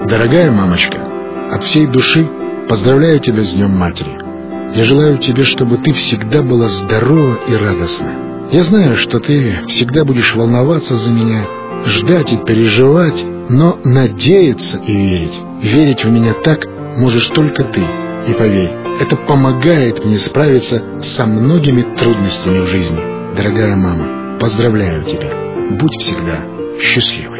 Дорогая мамочка, от всей души поздравляю тебя с Днем Матери. Я желаю тебе, чтобы ты всегда была здорова и радостна. Я знаю, что ты всегда будешь волноваться за меня, ждать и переживать, но надеяться и верить. Верить в меня так можешь только ты. И поверь, это помогает мне справиться со многими трудностями в жизни. Дорогая мама, поздравляю тебя. Будь всегда счастливой.